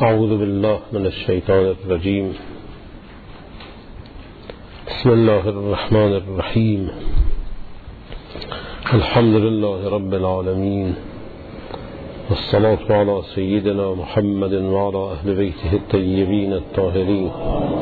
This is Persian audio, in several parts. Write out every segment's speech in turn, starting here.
أعوذ بالله من الشيطان الرجيم. بسم الله الرحمن الرحيم. الحمد لله رب العالمين، والصلاة على سيدنا محمد وعلى أهل بيته الطيبين الطاهرين.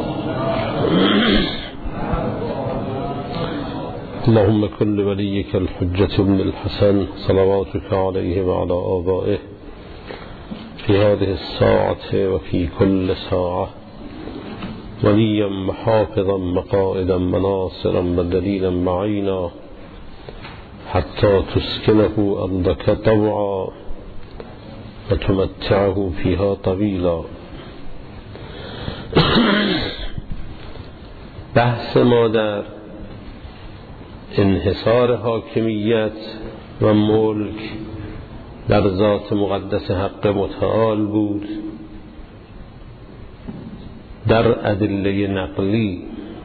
اللهم كن لوليك الحجة بن الحسن صلواتك عليه وعلى آبائه في هذه الساعة وفي كل ساعة وليا محافظا مقائدا مناصرا ودليلا معينا حتى تسكنه أرضك طوعا وتمتعه فيها طويلا. بحث ما در انحصار حاکمیت و ملک در ذات مقدس حق متعال بود در ادله نقلی.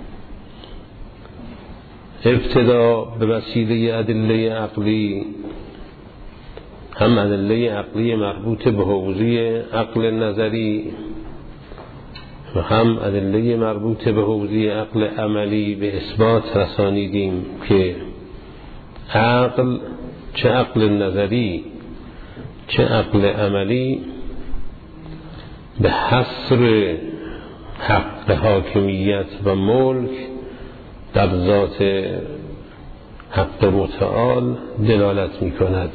ابتدا به وسیله ادله عقلی، هم ادله عقلی مربوط به حوزه عقل نظری و هم ادله مربوط به حوزه عقل عملی به اثبات رسانیدیم که عقل، چه عقل نظری چه عقل عملی، به حصر حق حاکمیت و ملک در ذات حق متعال دلالت می کند.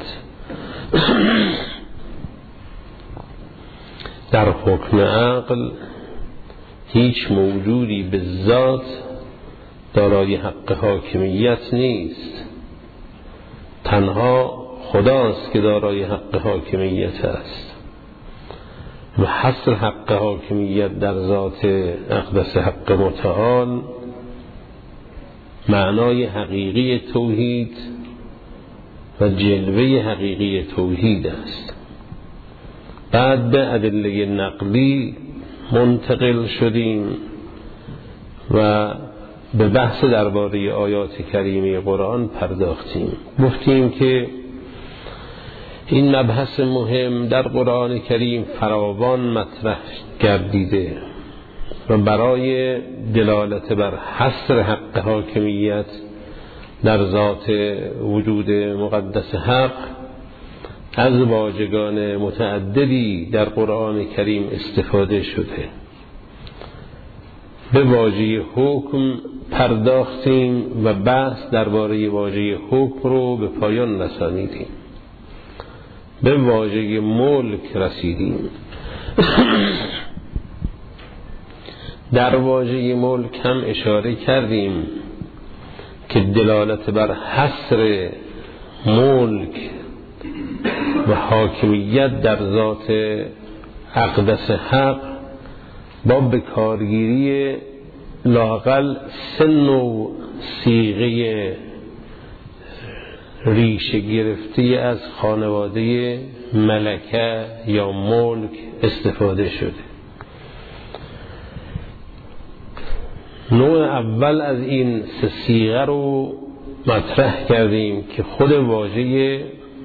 در حکم عقل هیچ موجودی به ذات دارای حق حاکمیت نیست، تنها خداست که دارای حق حاکمیت است و حصر حق حاکمیت در ذات اقدس حق متعال معنای حقیقی توحید و جلوه حقیقی توحید است. بعد به ادله نقلی منتقل شدیم و به بحث درباره آیات کریمه قرآن پرداختیم. گفتیم که این مبحث مهم در قرآن کریم فراوان مطرح گردیده و برای دلالت بر حصر حق حاکمیت در ذات وجود مقدس حق از واژگان متعددی در قرآن کریم استفاده شده. به واژه حکم پرداختیم و بحث درباره واژه حکم رو به پایان رسانیدیم. به واژه ملک رسیدیم. در واژه ملک هم اشاره کردیم که دلالت بر حصر ملک و حاکمیت در ذات اقدس حق با بکارگیری لااقل سن و صیغه ریشه گرفته از خانواده ملکه یا ملک استفاده شده. نوع اول از این سه صیغه رو مطرح کردیم که خود واژه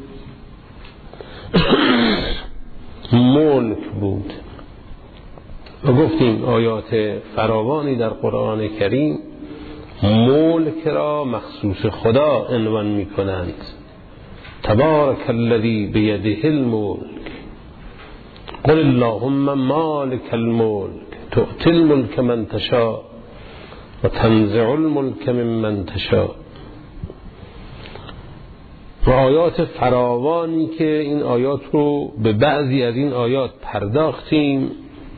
ملک بود و گفتیم آیات فراوانی در قرآن کریم ملک را مخصوص خدا عنوان می کنند. تبارک الذی بیده الملک قل اللهم مالک الملک تؤتی الملک من تشاء و تنزع الملک ممن تشاء. و آیات فراوانی که این آیات رو به بعضی از این آیات پرداختیم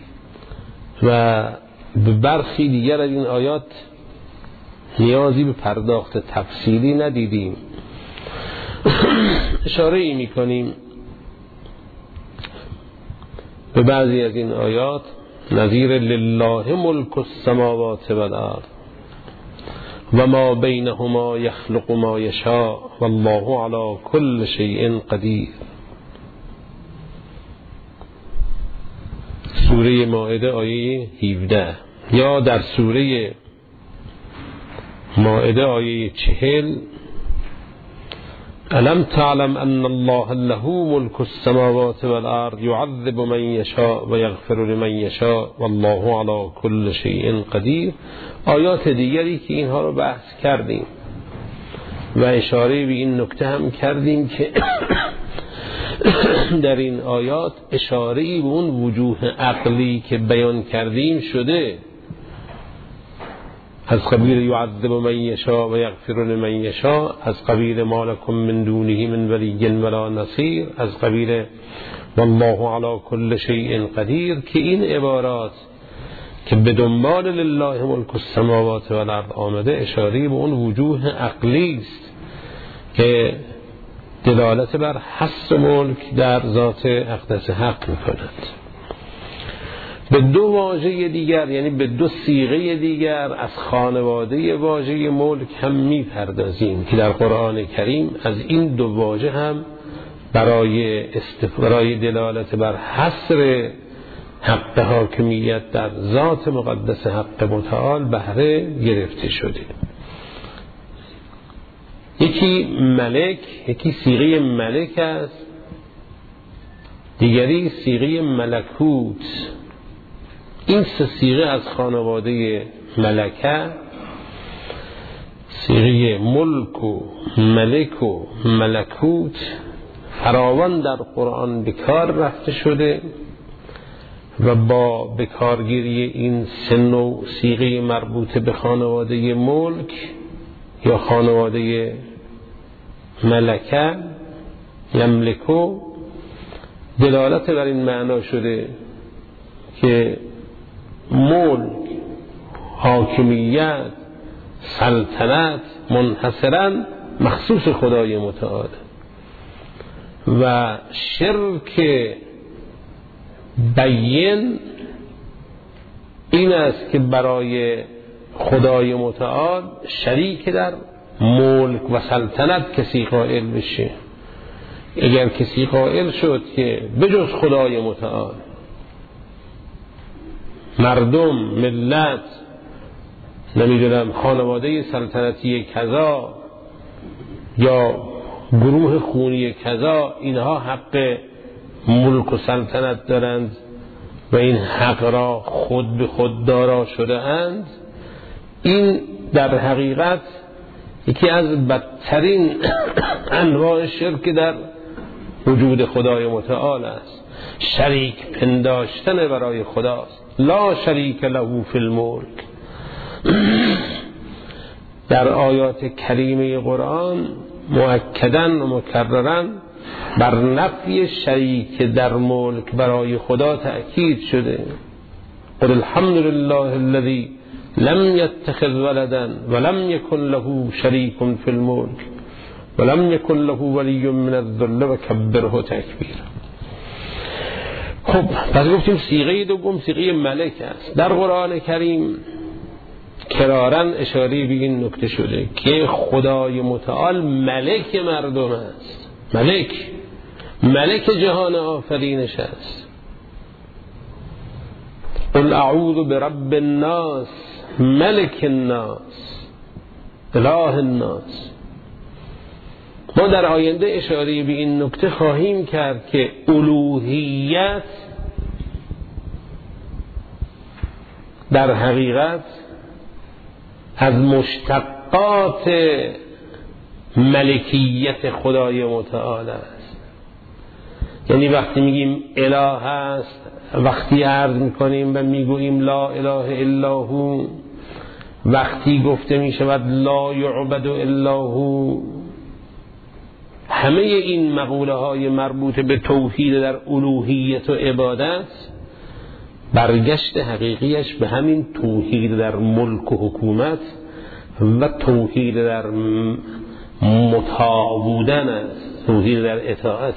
و به برخی دیگر از این آیات نیازی به پرداخت تفصیلی ندیدیم. اشاره ای می کنیم به بعضی از این آیات نظیر لله ملک السماوات والارض و ما بینهما یخلق ما یشاء والله علی کل شیء قدیر. سوره مائده آیه 17 یا در سوره مائده آیه 40 الم تعلم ان الله له ملک السماوات والارض یعذب من یشاء و یغفر لمن یشاء والله علی کل شیء قدیر. آیات دیگری که اینها رو بحث کردیم و اشاره به این نکته هم کردیم که در این آیات اشاره‌ای به اون وجوه عقلی که بیان کردیم شده، از قبیل یعذب من یشاء و یغفر لمن یشاء، از قبیل ما لکم من دونه من ولی ولا نصیر، از قبیل والله علی کل شیء قدیر، که این عبارات که به دنبال لله ملک السماوات والارض آمده اشاره به اون وجوه عقلی است که دلالت بر حصر ملک در ذات اقدس حق می‌کند. به دو واژه دیگر، یعنی به دو صیغه دیگر از خانواده واژه ملک هم می‌پردازیم که در قرآن کریم از این دو واژه هم برای دلالت بر حصر حق حاکمیت در ذات مقدس حق متعال بهره گرفته شده. یکی ملک، یکی صیغه ملک است، دیگری صیغه ملکوت. این سه صیغه از خانواده ملکه، صیغه ملک و ملک و ملکوت، فراوان در قرآن بکار رفته شده و با بکارگیری این سه نوع صیغه مربوط به خانواده ملک یا خانواده ملکه یملکو دلالت بر این معنا شده که ملک، حاکمیت، سلطنت منحصراً مخصوص خدای متعال و شرک بیان این است که برای خدای متعال شریک در ملک و سلطنت کسی قائل بشه. اگر کسی قائل شد که بجز خدای متعال مردم، ملت، نمیدونم خانواده سلطنتی کذا یا گروه خونی کذا اینها حق ملک و سلطنت دارند و این حق را خود به خود دارا شده اند، این در حقیقت یکی از بدترین انواع شرک در وجود خدای متعال است. شریک پنداشتن برای خداست. لا شریک له فی الملک. در آیات کریمه قرآن مؤکداً و مکرراً بر نفی شریک در ملک برای خدا تأکید شده. قل الحمد لله الذي لم يتخذ ولدا ولم يكن له شريك في الملك ولم يكن له ولي من الذل وكبره تكبيرا. خب پس گفتیم صیغه دوم صیغه ملک است. در قرآن کریم کراراً اشاره به این نکته شده که خدای متعال ملک مردم است. ملک جهان آفرینش است. قل اعوذ برب الناس ملک الناس اله الناس. ما در آینده اشاره به این نکته خواهیم کرد که الوهیت در حقیقت از مشتقات ملکیت خدای متعال است. یعنی وقتی میگیم اله است، وقتی عرض میکنیم و میگوییم لا اله الا هو، وقتی گفته میشود لا یعبد الا هو، همه این مقوله های مربوط به توحید در الوهیت و عبادت برگشت حقیقیش به همین توحید در ملک و حکومت و توحید در مطاع بودن است. توحید در اطاعت،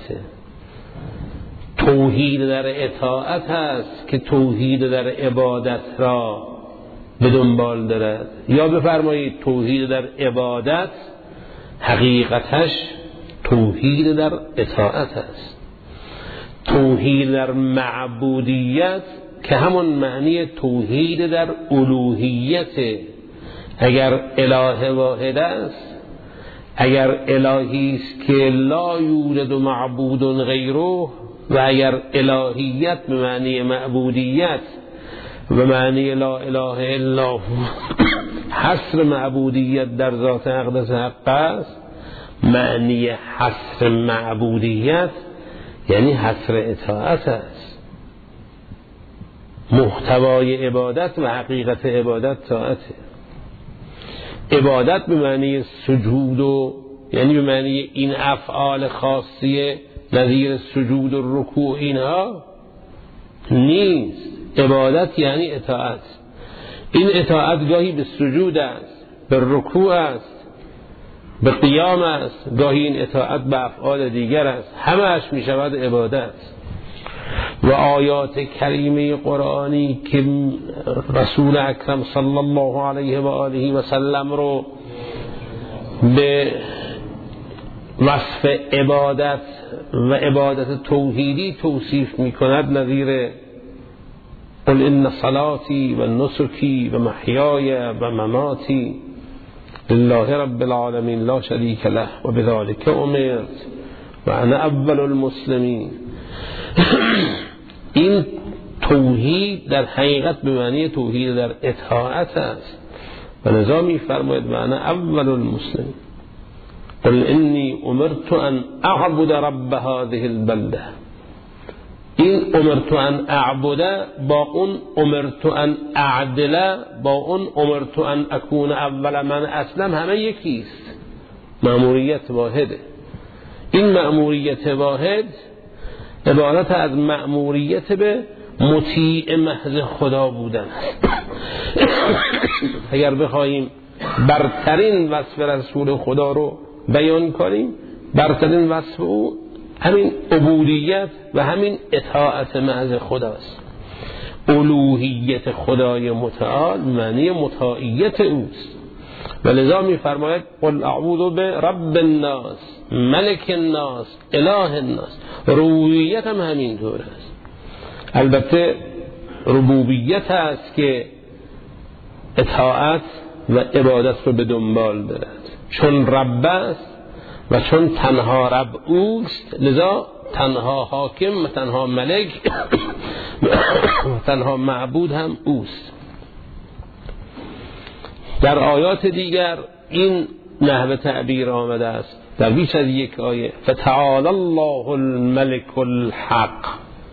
توحید در اطاعت است که توحید در عبادت را به دنبال دارد. یا بفرمایید توحید در عبادت حقیقتش توحید در اطاعت است. توحید در معبودیت که همون معنی توحید در الوهیت. اگر اله واحد است، اگر الهی است که لا یوجد معبود غیره و اگر الهیت به معنی معبودیت به معنی لا اله الا هو حصر معبودیت در ذات اقدس حق است، معنی حصر معبودیت یعنی حصر اطاعت است. محتوای عبادت و حقیقت عبادت طاعته. عبادت به معنی سجود و یعنی به معنی این افعال خاصیه نظیر سجود و رکوع اینها نیست. عبادت یعنی اطاعت. این اطاعت گاهی به سجود است، به رکوع است، به قیام است، گاهی این اطاعت به افعال دیگر است، همه اش می شود عبادت. و آیات کریمه قرآنی که رسول اکرم صلی الله علیه و آله و سلم رو به وصف عبادت و عبادت توحیدی توصیف می کند نظیر قل ان صلاتي و نسکی و محیای و مماتی لله رب العالمین لا شریک له و بذلک امرت و انا اول المسلمین. این توحید در حقیقت به معنی توحید در اطاعت است و لذا می فرماید و انا اول المسلمین قل انی امرت ان اعبد رب هذه البلده. این امرت ان اعبد با اون امرت ان اعدل با اون امرت ان اکون اول من اسلم همه یکیست، مأموریت واحده. این مأموریت واحد عبارت از مأموریت به مطیع محض خدا بودن. اگر بخواهیم برترین وصف رسول خدا رو بیان کنیم، برترین وصف او همین عبودیت و همین اطاعت محض خداست. الوهیت خدای متعال معنی مطاعیت اوست و لذا می فرماید قل اعوذ برب الناس ملک الناس اله الناس. ربوبیت هم همین طور است. البته ربوبیت است که اطاعت و عبادت رو به دنبال دارد، چون رب است و چون تنها رب اوست لذا تنها حاکم و تنها ملک و تنها معبود هم اوست. در آیات دیگر این نحو تعبیر آمده است در بیش از یک آیه فتعال الله الملك الحق.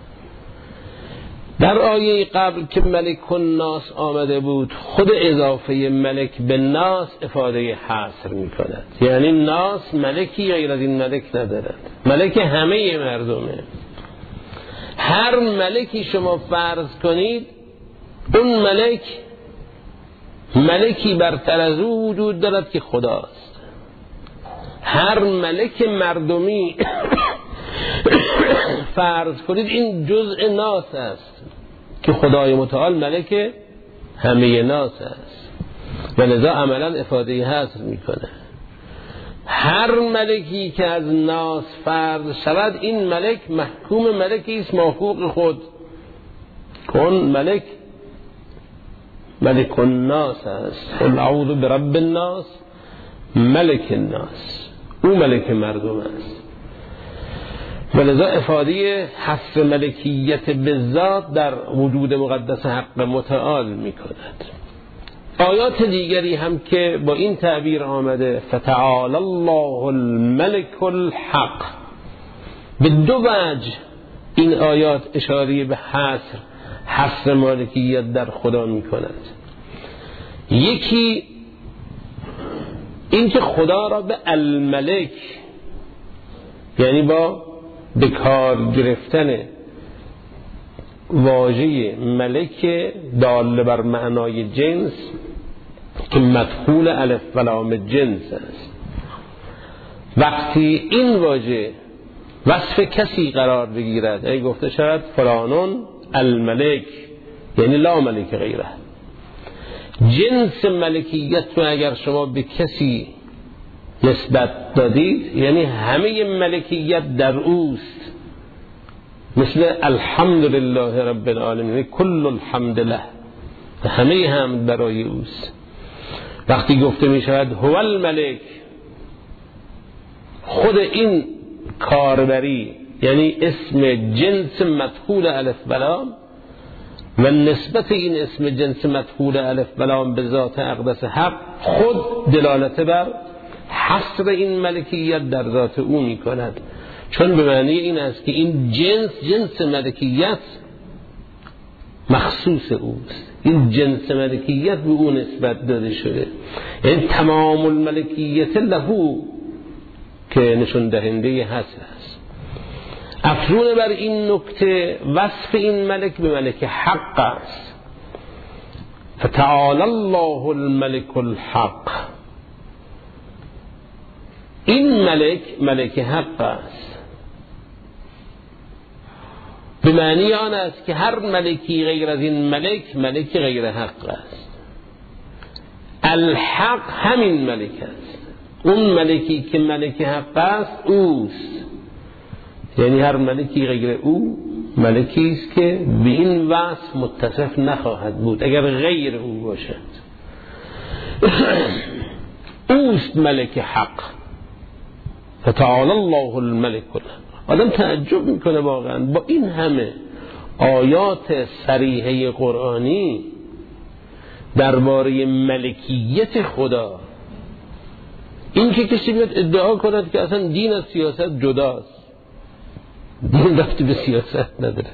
در آیه قبل که ملک الناس آمده بود خود اضافه ملک به ناس افاده حصر می کند، یعنی ناس ملکی غیر از این ملک ندارد، ملک همه مردمه. هر ملکی شما فرض کنید اون ملکی برتر از او وجود دارد که خداست. هر ملک مردمی فرض کنید این جزء ناس است که خدای متعال ملک همه ناس است و لذا عملا افاده حصر میکنه. هر ملکی که از ناس فرض شود این ملک محکوم ملکی است مافوق خود. کن ملک الناس است. قل اعوذ برب الناس ملک الناس، او ملک مردم است. ولذا افاده حصر ملکیت بالذات در وجود مقدس حق متعال می کند. آیات دیگری هم که با این تعبیر آمده فتعال الله الملك الحق، به دو وجه این آیات اشاره به حصر ملکیت در خدا می کند. یکی این که خدا را به الملک یعنی با به کار گرفتن واژه ملک دال بر معنای جنس که مدخول الف و لام جنس است، وقتی این واژه وصف کسی قرار بگیرد ای گفته شد فلانون الملک یعنی لا ملک غیره. جنس ملکیت رو اگر شما به کسی نسبت دادید یعنی همه ملکیت در اوست، مثل الحمدلله رب العالمین کل الحمد له، همه حمد برای اوست. وقتی گفته می شود هو الملک خود این کاربری یعنی اسم جنس مدخول الف بلام و نسبت این اسم جنس مدخول الف بلام به ذات اقدس حق خود دلالت بر حصر این ملکیت در ذات او می کند، چون به معنی این است که این جنس ملکیت مخصوص اوست، این جنس ملکیت به او نسبت داده شده، یعنی تمام الملکیت له که نشون دهنده حصر است. افزون بر این نکته وصف این ملک به ملک حق است. فتعالی الله الملک الحق. این ملک حق است، به معنی آن است که هر ملکی غیر از این ملک غیر حق است. الحق همین ملک است، اون ملکی که ملک حق است اوست، یعنی هر ملکی غیر او ملکی است که به این وصف متصف نخواهد بود اگر غیر او باشد. اوست ملک حق. فتعالی الله الملک الحق. آدم تعجب میکنه واقعا با این همه آیات صریحه قرآنی درباره ملکیت خدا، این که کسی بیاد ادعا کند که اصلا دین از سیاست جداست، دین رفتی به سیاست نداره،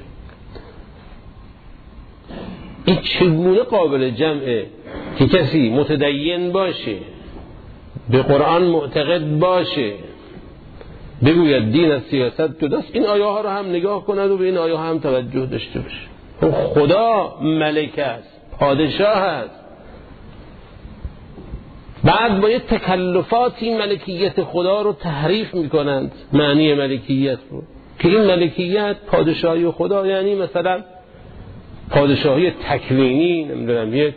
این چگونه قابل جمعه که کسی متدین باشه، به قرآن معتقد باشه، بگوید دین از سیاست جداست؟ این آیه ها رو هم نگاه کند و به این آیه ها هم توجه داشته باشه. خدا ملک است، پادشاه است، بعد با یه تکلفاتی ملکیت خدا رو تحریف میکنند، معنی ملکیت رو، که این ملکیت پادشاهی خدا یعنی مثلا پادشاهی تکوینی، نمیدونم یه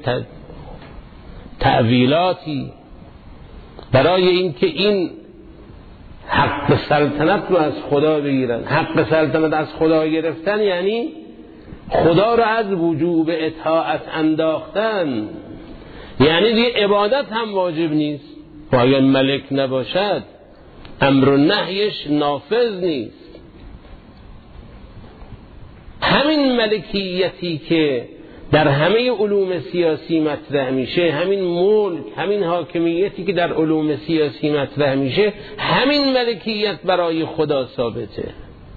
تعویلاتی برای اینکه این حق سلطنت رو از خدا بگیرن. حق سلطنت از خدا گرفتن یعنی خدا رو از وجوب اطاعت انداختن، یعنی دیگه عبادت هم واجب نیست و اگر ملک نباشد امر و نهیش نافذ نیست. همین ملکیتی که در همه علوم سیاسی مطرح میشه، همین ملک، همین حاکمیتی که در علوم سیاسی مطرح میشه، همین ملکیت برای خدا ثابته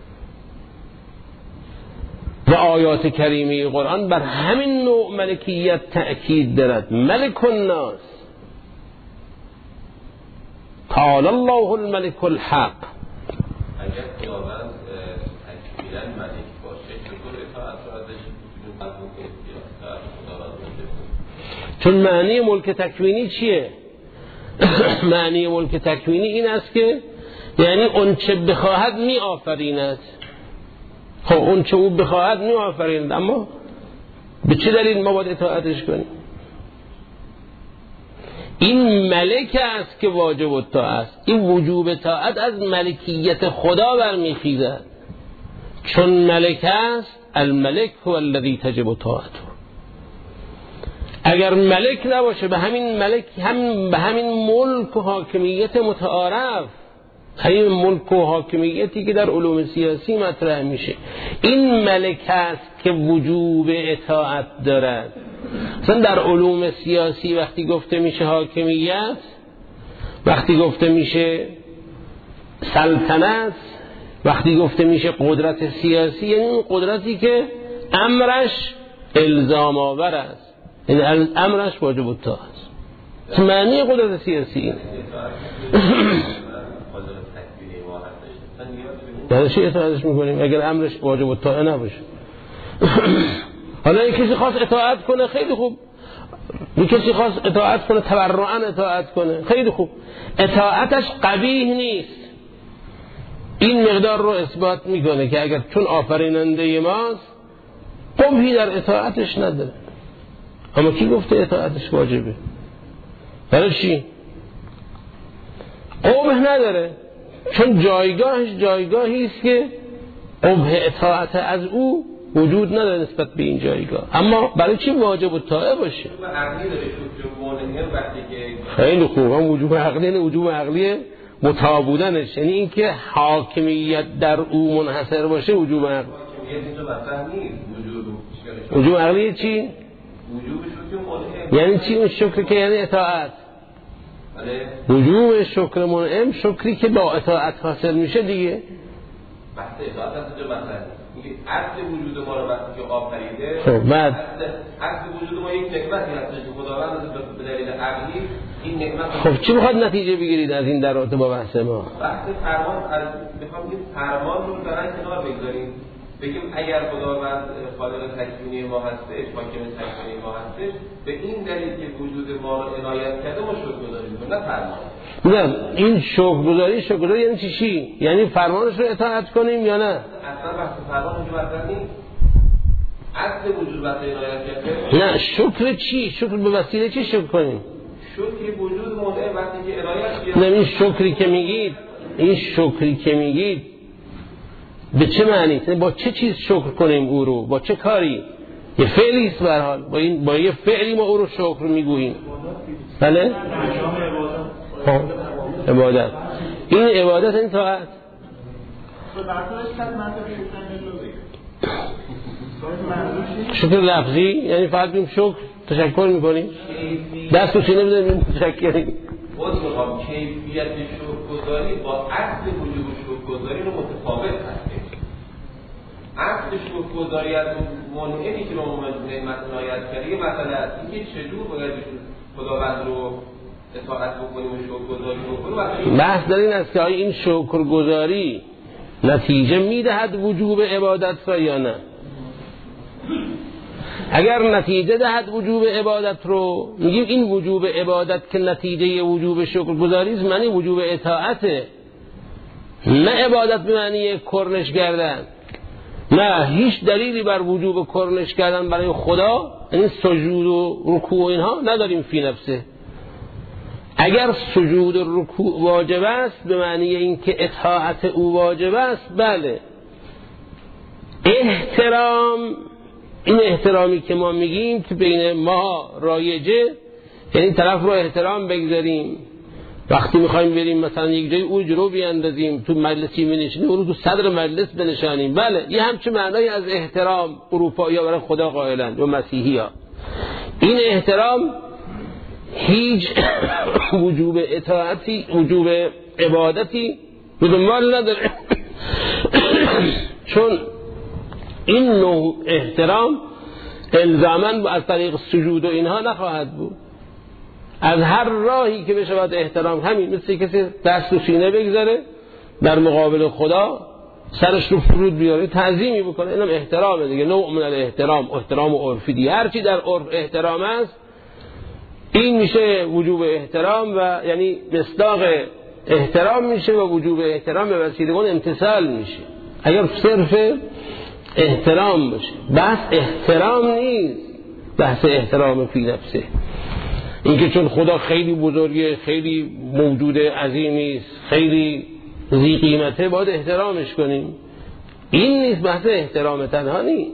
و آیات کریمه قرآن بر همین نوع ملکیت تأکید دارد. ملک الناس، تعالی الله الملک الحق. اگر خداوند تکمیلا ملک باشه چطور اطاعت رو ازش چون معنی ملک تکوینی چیه؟ معنی ملک تکوینی این است که یعنی اون چه بخواهد می آفریند. خب اون چه او بخواهد می آفریند، اما به چه دلیل ما باید اطاعتش کنیم؟ این ملک است که واجب اطاعت است. این وجوب اطاعت از ملکیت خدا برمیخیزد، چون ملک است. الملک هو الذی تجب اطاعته. اگر ملک نباشه به همین ملک به همین ملک و حاکمیت متعارف، همین ملک و حاکمیتی که در علوم سیاسی مطرح میشه، این ملک است که وجوب اطاعت دارد. مثلا در علوم سیاسی وقتی گفته میشه حاکمیت، وقتی گفته میشه سلطنت، وقتی گفته میشه قدرت سیاسی، یعنی اون قدرتی که امرش الزام آور است، یعنی امرش واجب اطاعت است. معنی قدرت سیاسی اینه. یعنی چی اطاعتش میکنیم اگر امرش واجب اطاعت نباشه؟ حالا یک کسی خواست اطاعت کنه خیلی خوب، یک کسی خواست اطاعت کنه تبرعاً اطاعت کنه خیلی خوب، اطاعتش قبیح نیست. این مقدار رو اثبات میکنه که اگر چون آفریننده ماست قبحی در اطاعتش نداره. اما کی گفته اطاعتش واجبه؟ برای چی؟ قبح نداره، چون جایگاهش جایگاهی است که قبح اطاعت از او وجود نداره نسبت به این جایگاه. اما برای چی واجب الطاعه باشه؟ خیلی خوب، هم وجوب عقلی نه، وجوب عقلیه مطاع بودنش، یعنی اینکه حاکمیت در او منحصر باشه وجوب عقل. وجوب عقلی چی؟ یعنی چی اون شکر که یعنی اطاعت؟ وجوب شکر منعم شکری که با اطاعت حاصل میشه دیگه. بحث اطاعت هست جو مثلا میگه اصل وجود ما رو وقتی که آفریده، خب بعد اصل وجود ما یک نعمتی هست که خداوند به دلیل عقلی این نعمت. خب چی میخواد نتیجه بگیرید از این در رابطه با بحث ما؟ بحث فرمان، از میخوام این فرمان رو در کنار بگذاریم، بگیم اگر خداوند خالق تکوینی ما هستش، حاکم تکوینی ما هستش، به این دلیل که وجود ما رو عنایت کرده ما شکرگزاری کنیم، نه فرمان. نه این شکرگزاری یعنی چی؟ یعنی فرمانش رو اطاعت کنیم یا نه؟ اصلا بحث فرمان اونجا مطرح نیست. اصل وجود وقتی عنایت کرده. نه شکر چی؟ شکر به وسیله چی شکر کنیم؟ شکر وجود منعم وقتی که عنایت کرده. نه این شکری که میگید به چه معنی؟ با چه چیز شکر کنیم او رو؟ با چه کاری؟ یه فعلی است به هر حال. با یه فعلی ما او رو شکر میگوییم. بله؟ عبادت. این عبادت این طاعت. شکر لفظی یعنی فقط بیم شکر تشکر میکنیم، دست و سینه بزنیم متشکریم. باز میخوام کیفیت شکرگزاری با اصل وجود شکرگزاری رو متفاوت هستیم. اصل شکرگزاری از منعمی که به ما نعمت عنایت کرده مثلا اینکه چجور باید خداوند رو اطاعت بکنیم و شکرگزاری بکنیم. بحث در این است که آیا این شکرگزاری نتیجه میدهد وجوب عبادت را یا نه؟ اگر نتیجه دهد وجوب عبادت رو میگیم این وجوب عبادت که نتیجه وجوب شکرگزاری است، معنی وجوب اطاعته، نه عبادت به معنی کرنش کردن. نه هیچ دلیلی بر وجوب کرنش کردن برای خدا، این سجود و رکوع و اینها نداریم فی نفسه. اگر سجود و رکوع واجب است به معنی اینکه اطاعت او واجب است، بله. این احترامی که ما میگیم که بین ما رایجه، یعنی طرف رو احترام بگذاریم، وقتی میخوایم بریم مثلا یک جای اوج رو بیاندازیم، تو مجلسی می‌نشینیم اون رو تو صدر مجلس بنشانیم، بله یه همچین معنای از احترام اروپایی‌ها برای خدا قائلند و مسیحی‌ها. این احترام هیچ وجوب اطاعتی، وجوب عبادتی به دنبال نداره. چون این نوع احترام الزاماً از طریق سجود و اینها نخواهد بود. از هر راهی که بشود احترام، همین مثل کسی دست و سینه بگذاره در مقابل خدا، سرش رو فرود بیاره، تعظیمی بکنه، اینم احترامه دیگه، نوع من الاحترام، احترام عرفی دیگه. هرچی در عرف احترام است این میشه وجوب احترام و یعنی مصداق احترام میشه و وجوب احترام به وسیله اون امتثال میشه. اگر صرف احترام باشه، بحث احترام نیست، بحث احترام فی نفسه، اینکه چون خدا خیلی بزرگه، خیلی موجود عظیمی است، خیلی ذی قیمته، باید احترامش کنیم. این نیست بحث احترام تنها نیست.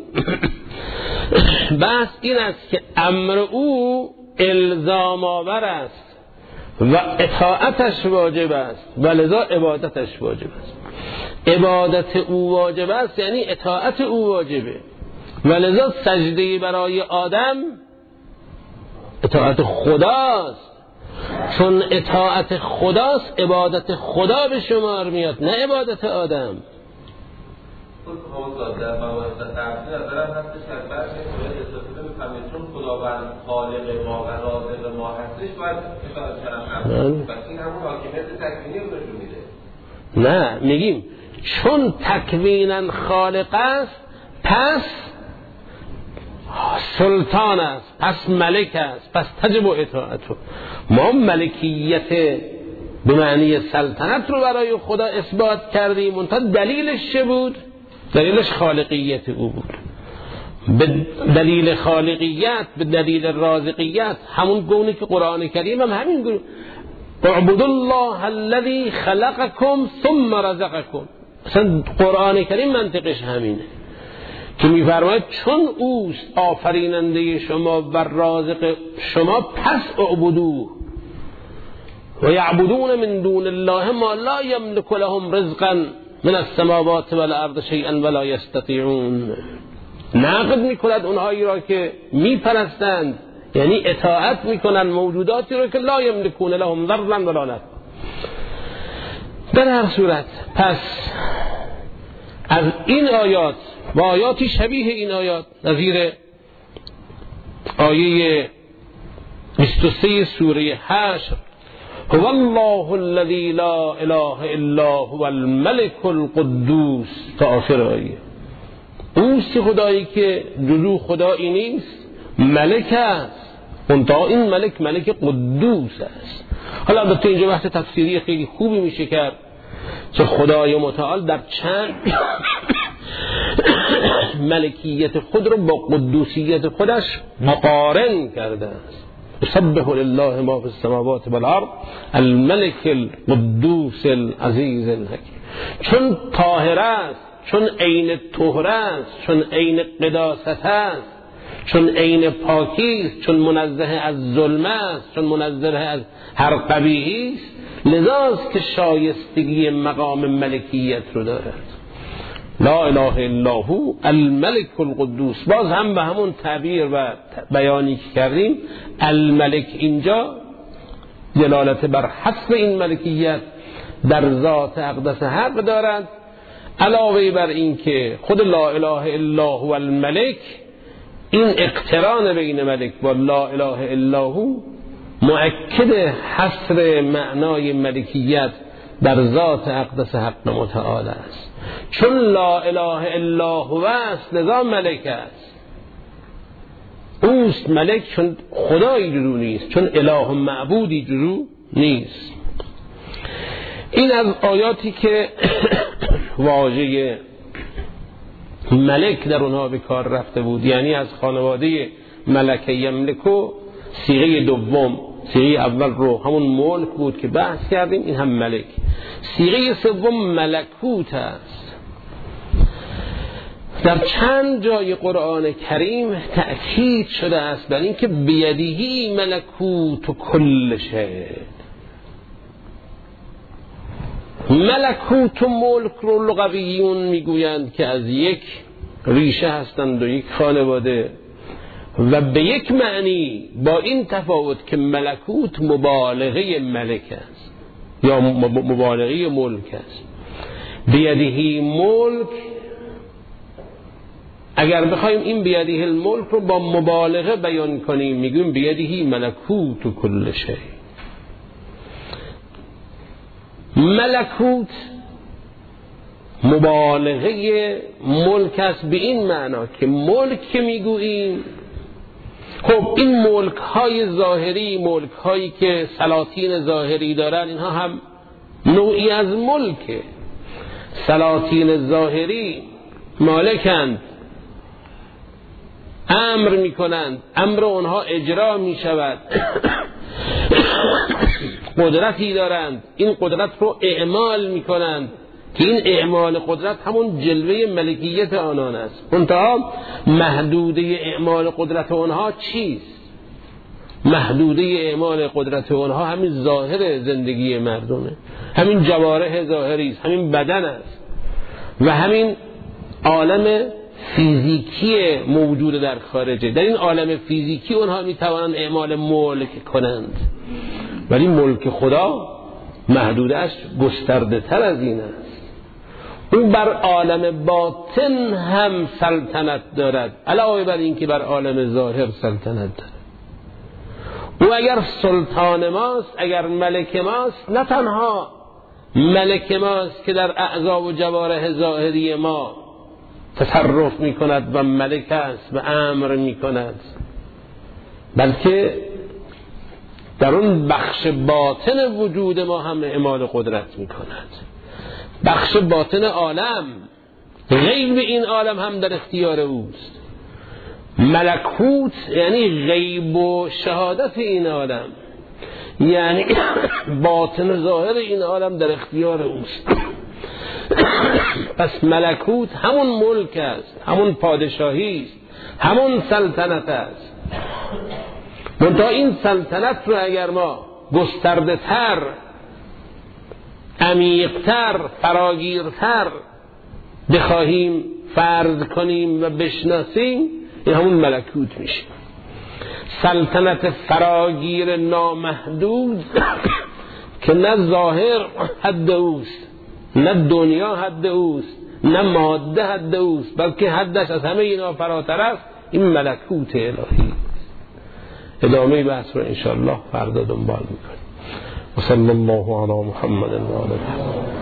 بحث این است که امر او الزام آور است و اطاعتش واجب است و لذا عبادتش واجب است. عبادت او واجب است یعنی اطاعت او واجبه و لذا سجده برای آدم اطاعت خداست، چون اطاعت خداست عبادت خدا به شمار میاد، نه عبادت آدم. در موارد تفسیر نظرم هستش که از بحث استفاده می‌کنیم چون خداوند خالق ما و رازق ما هستش باید اطاعت کنیم. پس این همون حاکمیت تکوینی رو نشون میده. نه میگیم چون تکویناً خالق است پس سلطان است، پس ملک است، پس تجب اطاعته. ما ملکیت به معنی سلطنت رو برای خدا اثبات کردیم، منتها دلیلش چه بود؟ دلیلش خالقیت او بود. به دلیل خالقیت، به دلیل رازقیت، همون گونه که قرآن کریم هم همین گونه اعبدوا الله الذي خلقكم ثم رزقكم. اصلا قرآن کریم منطقش همینه که میفرماید چون اوست آفریننده شما و رازق شما پس اعبدوه. و یعبدون من دون الله ما لا یملک لهم رزقا من السماوات والارض شیئا ولا یستطیعون. نقد میکند اونهایی را که میپرستند، یعنی اطاعت میکنند موجوداتی را که لا یملکون لهم ضرا ولا نفعا. در هر صورت پس از این آیات و آیاتی شبیه این آیات نظیر آیه 23 سوره حشر هو الله الذی لا اله الا هو الملک القدوس تا آخر آیه. اوست خدایی که جزو خدایی نیست، ملک است، منتها این ملک قدوس است. حالا البته اینجا بحث تفسیری خیلی خوبی میشه کرد که خدای متعال در چند ملکیت خود رو با قدوسیت خودش مقارن کرده است. یسبح لله ما فی السماوات والارض الملک القدوس العزیز الحکیم. چون طاهر است، چون عین طهر است، چون عین قداست است، چون عین پاکی است، چون منزه از ظلم است، چون منزه از هر قبیحی است، لذاست که شایستگی مقام ملکیت رو دارد. لا اله الا هو الملک القدوس. باز هم به همون تعبیر و بیانی که کردیم، الملک اینجا دلالت بر حصر این ملکیت در ذات اقدس حق دارد، علاوه بر این که خود لا اله الا هو الملک، این اقتران بین ملک با لا اله الا هو مؤکد حصر معنای ملکیت در ذات اقدس حق متعال است. چون لا اله الا هو است لذا ملک است. اوست ملک چون خدایی جزو نیست، چون اله معبودی جزو نیست. این از آیاتی که واژه ملک در اونها به کار رفته بود، یعنی از خانواده ملک یملکو صیغه دوم، صیغه اول رو همون ملک بود که بحث کردیم، این هم ملک. صیغه سوم ملکوت است. در چند جای قرآن کریم تأکید شده است بر اینکه بیدیهی ملکوت و کل شیء. ملکوت و ملک رو لغویون میگویند که از یک ریشه هستند و یک خانواده، و به یک معنی با این تفاوت که ملکوت مبالغه ملک است یا مبالغه ملک است. بیدیهی ملک، اگر بخوایم این بیدیه الملک رو با مبالغه بیان کنیم میگویم بیدیهی ملکوت و کل شیء. ملکوت مبالغه ملک است به این معنا که ملک که میگوییم، خب این ملک های ظاهری، ملک هایی که سلاطین ظاهری دارن، اینها هم نوعی از ملکه. سلاطین ظاهری مالکند، امر میکنند، امر اونها اجرا میشود، قدرتی دارند، این قدرت رو اعمال میکنند که این اعمال قدرت همون جلوه ملکیت آنان است. منتها محدوده اعمال قدرت آنها چیست؟ محدوده اعمال قدرت آنها همین ظاهر زندگی مردمه، همین جوارح ظاهری است، همین بدن است و همین عالم فیزیکی موجود در خارجه. در این عالم فیزیکی اونها میتوانند اعمال ملک کنند، ولی ملک خدا محدودش گسترده تر از این است. او بر عالم باطن هم سلطنت دارد، علاوه بر این که بر عالم ظاهر سلطنت دارد. او اگر سلطان ماست، اگر ملک ماست، نه تنها ملک ماست که در اعضا و جوارح ظاهری ما تصرف می کند و ملک است و امر می کند، بلکه در اون بخش باطن وجود ما هم اعمال قدرت می کند. بخش باطن عالم، غیب این عالم هم در اختیار اوست. ملکوت یعنی غیب و شهادت این عالم، یعنی باطن ظاهر این عالم در اختیار اوست. پس ملکوت همون ملک است، همون پادشاهی است، همون سلطنت است. منتها این سلطنت رو اگر ما گسترده تر، عمیق‌تر، فراگیرتر بخواهیم فرض کنیم و بشناسیم، این همون ملکوت میشه. سلطنت فراگیر نامحدود که نه ظاهر حد اوست، نه دنیا حد اوست، نه ماده حد اوست، بلکه حدش از همه اینا فراتر است. این ملکوت الهی. ادامه بحث رو انشاءالله فردا دنبال میکنیم. و صلی الله علی محمد و آله.